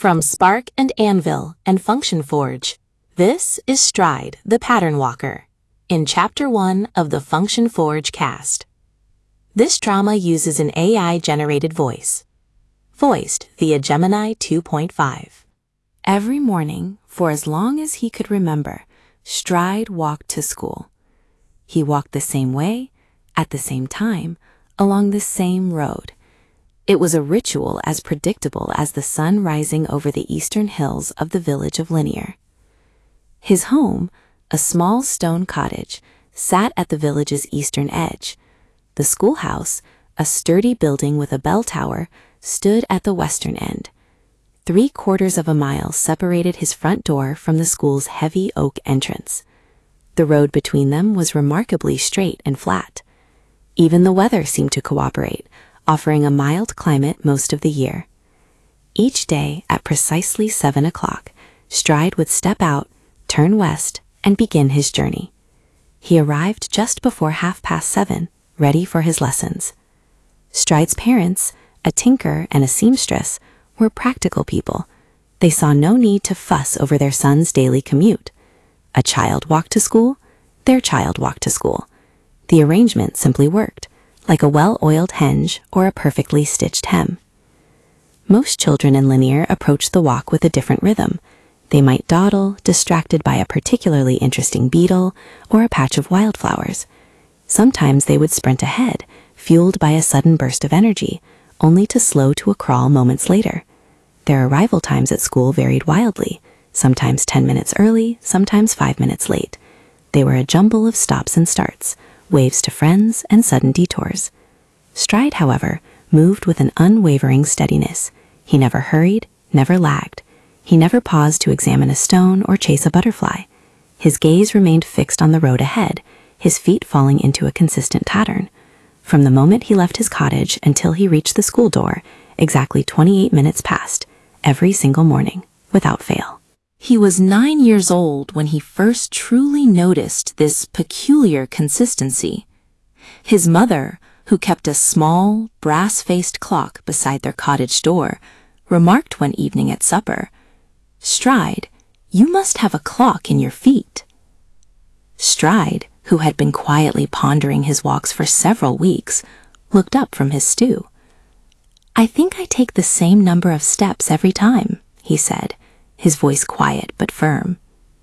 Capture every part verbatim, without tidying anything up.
From Spark and Anvil and Function Forge, this is Stride, the Pattern Walker, in Chapter one of the Function Forge cast. This drama uses an A I-generated voice, voiced via Gemini two point five. Every morning, for as long as he could remember, Stride walked to school. He walked the same way, at the same time, along the same road. It was a ritual as predictable as the sun rising over the eastern hills of the village of Linear. His home, a small stone cottage, sat at the village's eastern edge. The schoolhouse, a sturdy building with a bell tower, stood at the western end. Three quarters of a mile separated his front door from the school's heavy oak entrance. The road between them was remarkably straight and flat. Even the weather seemed to cooperate, offering a mild climate most of the year. Each day at precisely seven o'clock, Stride would step out, turn west, and begin his journey. He arrived just before half past seven, ready for his lessons. Stride's parents, a tinker and a seamstress, were practical people. They saw no need to fuss over their son's daily commute. A child walked to school, their child walked to school. The arrangement simply worked, like a well-oiled hinge or a perfectly stitched hem. Most children in Linear approached the walk with a different rhythm. They might dawdle, distracted by a particularly interesting beetle or a patch of wildflowers. Sometimes they would sprint ahead, fueled by a sudden burst of energy, only to slow to a crawl moments later. Their arrival times at school varied wildly, sometimes ten minutes early, sometimes five minutes late. They were a jumble of stops and starts, waves to friends, and sudden detours. Stride, however, moved with an unwavering steadiness. He never hurried, never lagged. He never paused to examine a stone or chase a butterfly. His gaze remained fixed on the road ahead, his feet falling into a consistent pattern. From the moment he left his cottage until he reached the school door, exactly twenty-eight minutes passed, every single morning, without fail. He was nine years old when he first truly noticed this peculiar consistency. His mother, who kept a small, brass-faced clock beside their cottage door, remarked one evening at supper, "Stride, you must have a clock in your feet." Stride, who had been quietly pondering his walks for several weeks, looked up from his stew. "I think I take the same number of steps every time," he said, his voice quiet but firm.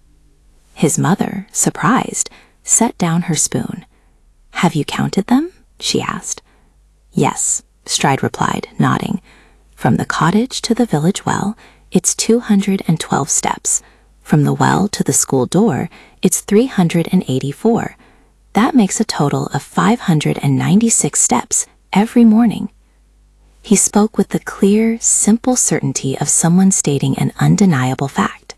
His mother, surprised, set down her spoon. "Have you counted them?" she asked. "Yes," Stride replied, nodding. "From the cottage to the village well, it's two hundred twelve steps. From the well to the school door, it's three hundred eighty-four. That makes a total of five hundred ninety-six steps every morning." He spoke with the clear, simple certainty of someone stating an undeniable fact.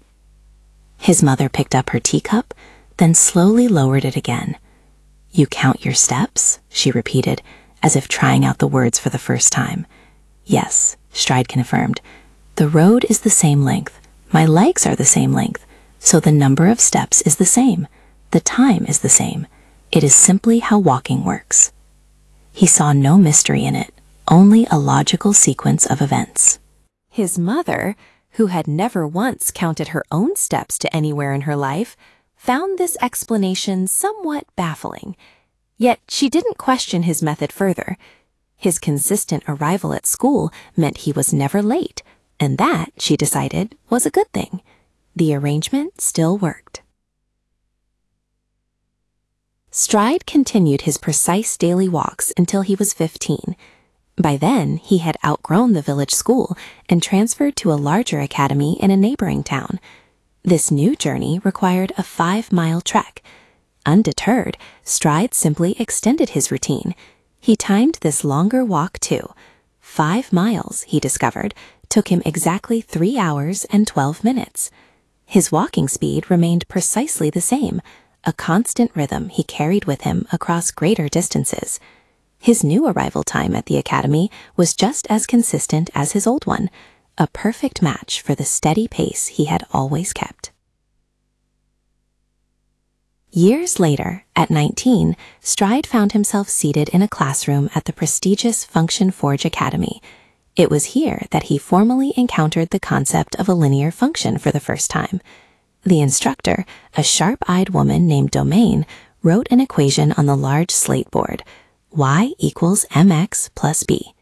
His mother picked up her teacup, then slowly lowered it again. "You count your steps?" she repeated, as if trying out the words for the first time. "Yes," Stride confirmed. "The road is the same length. My legs are the same length. So the number of steps is the same. The time is the same. It is simply how walking works." He saw no mystery in it, only a logical sequence of events. His mother, who had never once counted her own steps to anywhere in her life, found this explanation somewhat baffling. Yet she didn't question his method further. His consistent arrival at school meant he was never late, and that, she decided, was a good thing. The arrangement still worked. Stride continued his precise daily walks until he was fifteen. By then, he had outgrown the village school and transferred to a larger academy in a neighboring town. This new journey required a five-mile trek. Undeterred, Stride simply extended his routine. He timed this longer walk too. Five miles, he discovered, took him exactly three hours and twelve minutes. His walking speed remained precisely the same, a constant rhythm he carried with him across greater distances. His new arrival time at the academy was just as consistent as his old one, a perfect match for the steady pace he had always kept. Years later, at nineteen, Stride found himself seated in a classroom at the prestigious Function Forge Academy. It was here that he formally encountered the concept of a linear function for the first time. The instructor, a sharp-eyed woman named Domain, wrote an equation on the large slate board, y equals mx plus b.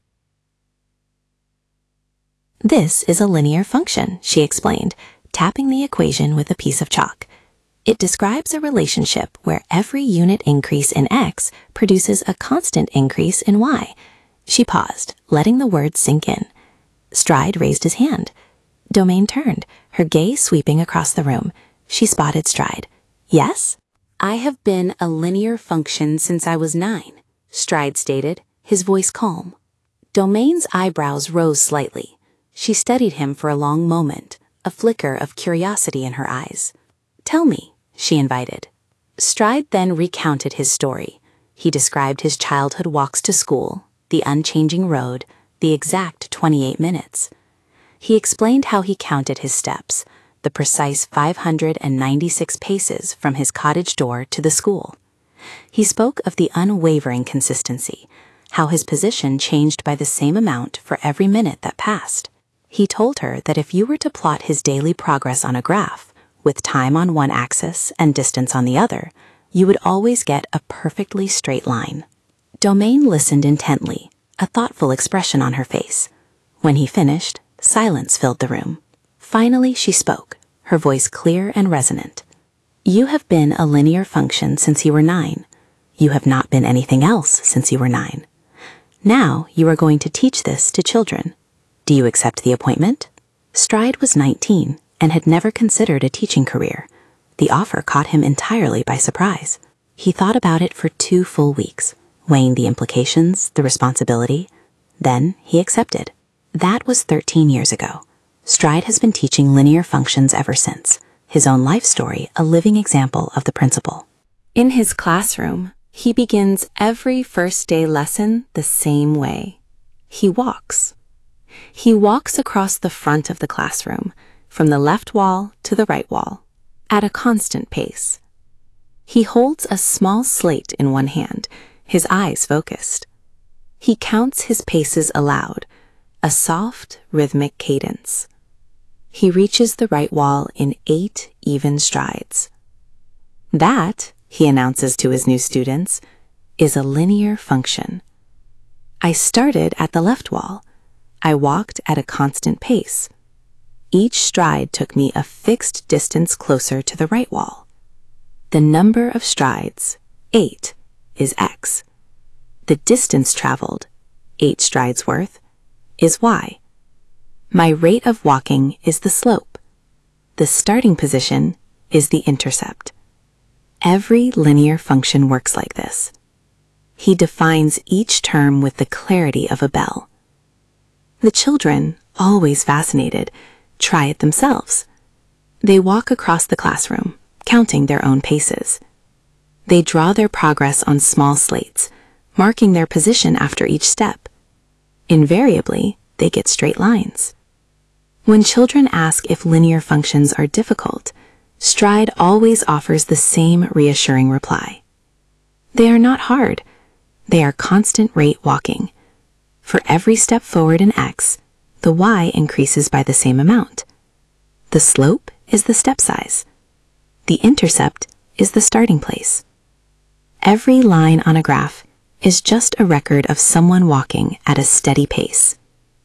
This is a linear function, she explained, tapping the equation with a piece of chalk. It describes a relationship where every unit increase in x produces a constant increase in y. She paused, letting the words sink in. Stride raised his hand. Domain turned, her gaze sweeping across the room. She spotted Stride. Yes? I have been a linear function since I was nine, Stride stated, his voice calm. Domain's eyebrows rose slightly. She studied him for a long moment, a flicker of curiosity in her eyes. Tell me, she invited. Stride then recounted his story. He described his childhood walks to school, the unchanging road, the exact twenty-eight minutes. He explained how he counted his steps, the precise five hundred ninety-six paces from his cottage door to the school. He spoke of the unwavering consistency, how his position changed by the same amount for every minute that passed. He told her that if you were to plot his daily progress on a graph, with time on one axis and distance on the other, you would always get a perfectly straight line. Domain listened intently, a thoughtful expression on her face. When he finished, silence filled the room. Finally, she spoke, her voice clear and resonant. You have been a linear function since you were nine. You have not been anything else since you were nine. Now you are going to teach this to children. Do you accept the appointment? Stride was nineteen and had never considered a teaching career. The offer caught him entirely by surprise. He thought about it for two full weeks, weighing the implications, the responsibility. Then he accepted. That was thirteen years ago. Stride has been teaching linear functions ever since, his own life story a living example of the principle. In his classroom, he begins every first day lesson the same way. He walks. He walks across the front of the classroom, from the left wall to the right wall, at a constant pace. He holds a small slate in one hand, his eyes focused. He counts his paces aloud, a soft, rhythmic cadence. He reaches the right wall in eight even strides. That, he announces to his new students, is a linear function. I started at the left wall. I walked at a constant pace. Each stride took me a fixed distance closer to the right wall. The number of strides, eight, is x. The distance traveled, eight strides worth, is y. My rate of walking is the slope. The starting position is the intercept. Every linear function works like this. He defines each term with the clarity of a bell. The children, always fascinated, try it themselves. They walk across the classroom, counting their own paces. They draw their progress on small slates, marking their position after each step. Invariably, they get straight lines. When children ask if linear functions are difficult, Stride always offers the same reassuring reply. They are not hard. They are constant rate walking. For every step forward in x, the y increases by the same amount. The slope is the step size. The intercept is the starting place. Every line on a graph is just a record of someone walking at a steady pace.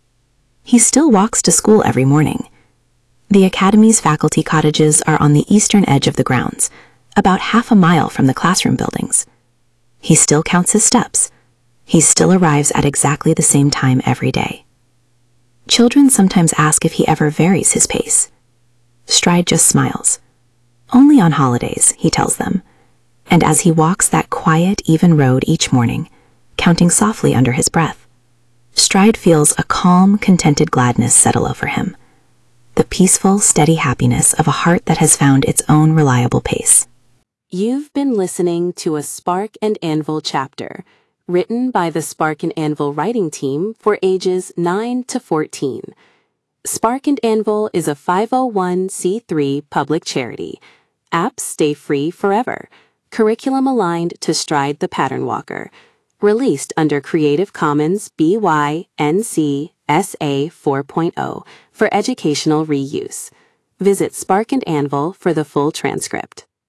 He still walks to school every morning. The Academy's faculty cottages are on the eastern edge of the grounds, about half a mile from the classroom buildings. He still counts his steps. He still arrives at exactly the same time every day. Children sometimes ask if he ever varies his pace. Stride just smiles. Only on holidays, he tells them. And as he walks that quiet, even road each morning, counting softly under his breath, Stride feels a calm, contented gladness settle over him. The peaceful, steady happiness of a heart that has found its own reliable pace. You've been listening to a Spark and Anvil chapter, written by the Spark and Anvil writing team for ages nine to fourteen. Spark and Anvil is a five oh one c three public charity. Apps stay free forever. Curriculum aligned to Stride the Pattern Walker. Released under Creative Commons B Y N C S A four point oh for educational reuse. Visit Spark and Anvil for the full transcript.